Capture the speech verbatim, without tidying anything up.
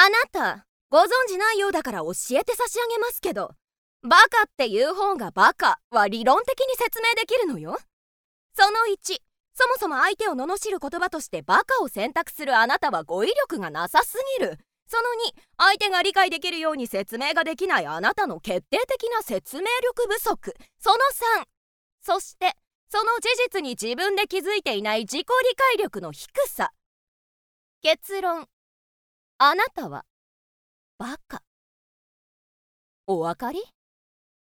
あなた、ご存知ないようだから教えて差し上げますけど、バカっていう方がバカは理論的に説明できるのよ。そのいち、そもそも相手を罵る言葉としてバカを選択するあなたは語彙力がなさすぎる。そのに、相手が理解できるように説明ができないあなたの決定的な説明力不足。そのさん、そして、その事実に自分で気づいていない自己理解力の低さ。結論、あなたはバカ。お分かり？